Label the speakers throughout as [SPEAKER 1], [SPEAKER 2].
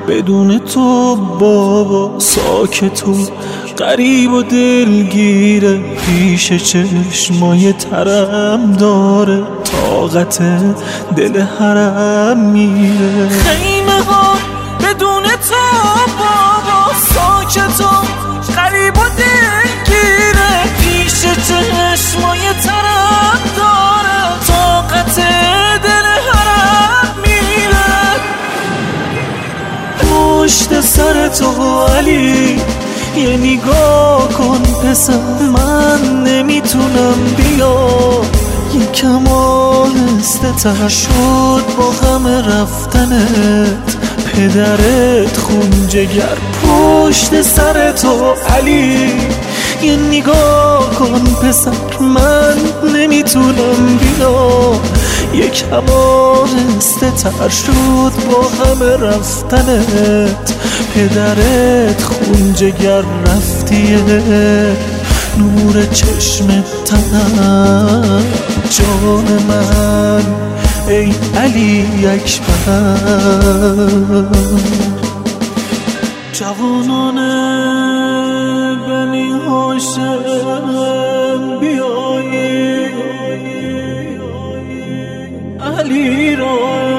[SPEAKER 1] بدون تو بابا ساکت و غریب و دلگیره، پیش چشمای ترم داره، طاقت دل حرم میره. خیمه ها بدون تو بابا ساکت و غریب و دلگیره، پیش چشمای ترم داره، طاقت دل حرم میره. پشت سر تو علی یه نگاه کن پسر، من نمیتونم بیا، یکم آهسته تر شد با غم رفتنت، پدرت خون جگر. پشت سر تو علی یه نگاه کن پسر، من نمیتونم بیا، یکم آهسته تر شد با غم رفتنت، پدرت خون جگر رفتیه، نور چشم تنم جان من ای علی اکبر. جوانان بنی هاشم بیایی علی را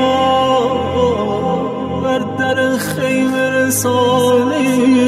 [SPEAKER 1] بر در خیمه رسانی.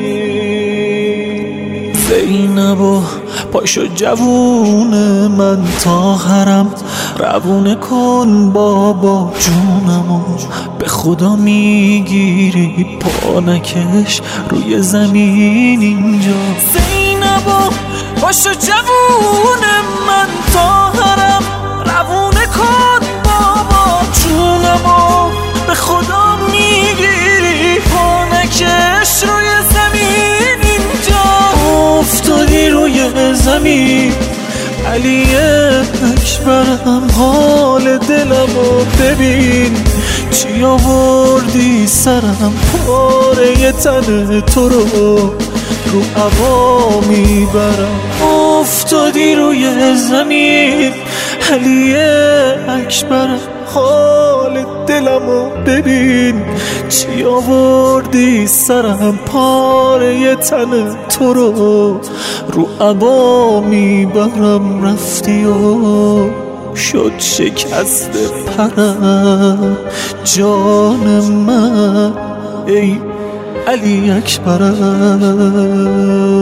[SPEAKER 1] زینبو پاشو جوون من تا حرم روونه کن بابا جونمو، به خدا میگیری پا نکش روی زمین اینجا. زینبو پاشو جوون من تا حرم روونه کن بابا جونمو، به خدا میگیری پا نکش روی زمین اینجا. افتادی روی زمین علی اکبرم، حال دلمو ببین، چی آوردی سرم، پاره تن تو رو هوا میبرم. افتادی روی زمین علی اکبرم، حال دلمو ببین، چی آوردی سرم، پاره تن تو رو هوا میبرم. رفتی و شد شکست پرم جان من ای علی اکبرم.